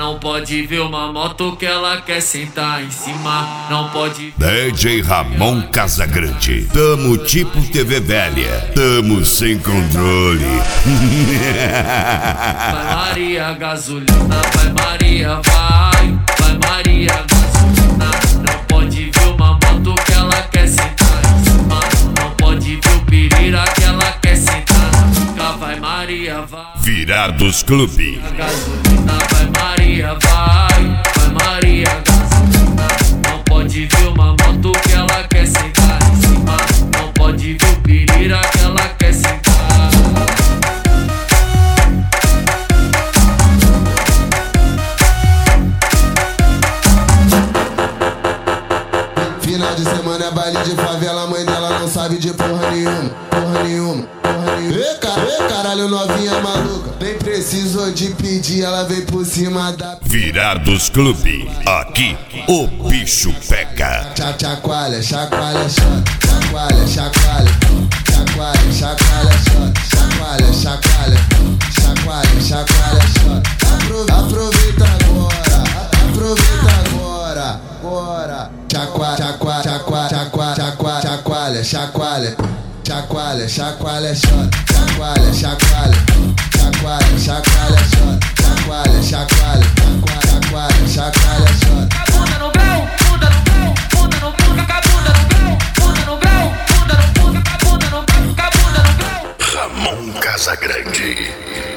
Não pode ver uma moto que ela quer sentar em cima. Não pode. DJ Ramon Casagrande. Tamo tipo TV velha. Tamo sem controle. Vai Maria gasolina, vai Maria, vai. Vai Maria gasolina. Não pode ver uma moto que ela quer sentar em cima. Não pode ver o pirira que ela quer sentar na pica. Vai Maria, vai. Virados Clube. Gasolina, vai Maria, vai. Vai Maria gasolina. Não pode ver uma moto que ela quer sentar em cima. Não pode ver o pirira que ela quer sentar. Final de semana é baile de favela, mãe dela não sabe de porra nenhuma, porra nenhuma, porra nenhuma. Ei, caralho, novinha maluca, nem precisou de pedir, ela veio por cima da... Virados Clube. Aqui o bicho pega. Chacoalha, chacoalha, shot, chacoalha, chacoalha, chacoalha, chacoalha, shot, chacoalha, chacoalha, chacoalha, chacoalha, shot. Aproveita agora, aproveita agora, bora. Chacoalha, chacoalha, chacoalha, chacoalha, chacoalha, chacoalha, chacoalha, chacoalha, shot, chacoalha, chacoalha, chacoalha, chacoalha, shot, chacoalha, chacoalha, chacoalha, chacoalha, shot. Bunda no grau, bunda no grau, bunda no bunda, bunda no grau, bunda no grau, bunda no bunda, bunda no grau, bunda no grau. Ramon Casagrande.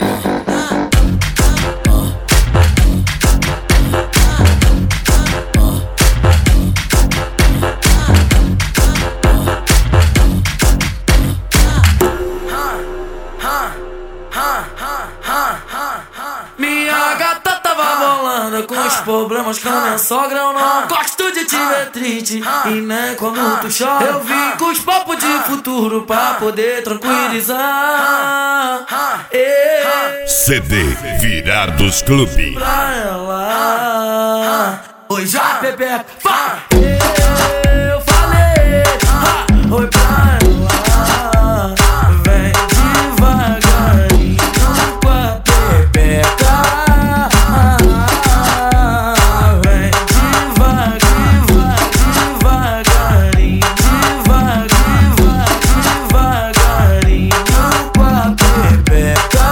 Minha gata tava bolando com os problemas com a minha sogra. Eu não gosto de te ver triste e nem quando tu chora. Eu vim com os papos de futuro pra poder tranquilizar. CD Virados Clube. Pra ela, oi já Pepe, eu falei, oi pra ela. Vem devagarinho com a pepeca. Vem devagarinho, devagarinho com a pepeca.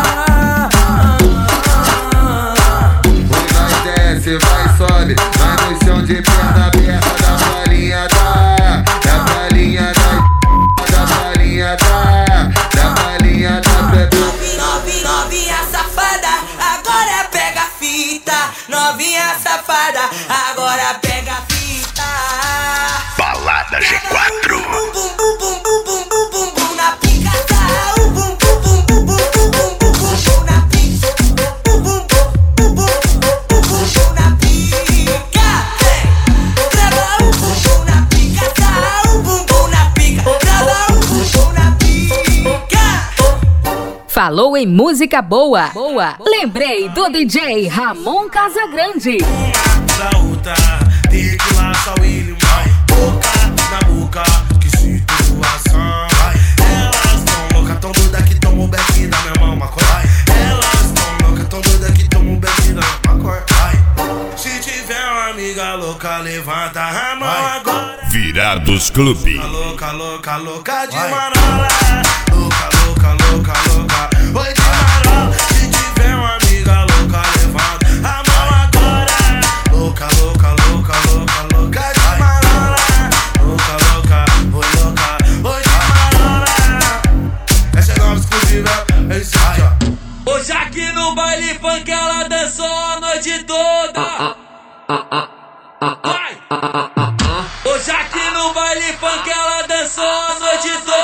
Vai desce, vai sobe, vai no chão de perna aberta da palhinha da palhinha da palhinha da palhinha da bebê. Novinha safada, agora pega a fita. Novinha safada, agora pega a fita. Balada G4. Bum bum bum bum bum bum bum bum bum na pica. Bum bum bum bum bum bum bum bum bum na pica. Bum bum bum bum bum bum bum na pica. Trava o bumbum na pica. O bumbum na pica. Trava o bumbum na pica. Falou em música boa. Lembrei do DJ Ramon Casagrande. Da outra, tem que lá só ele, mãe. Boca na boca, que situação. Elas tão loucas, tão doidas que tomam o beck da minha mão, maconha. Elas tão loucas, tão doidas que tomam o beck da minha maconha. Se tiver uma amiga louca, levanta a mão agora. Virados Clube. Louca, louca, louca de marola. Louca, louca, louca, louca. Oi de marola. Se tiver uma amiga louca, levanta a mão agora. Louca, louca, louca, louca, louca de marola. Louca, louca, oi louca, oi de marola. Essa é nova exclusiva, é isso aí, ó. Hoje aqui no baile funk ela dançou a noite toda. Vai! Hoje aqui no baile funk ela dançou a noite toda.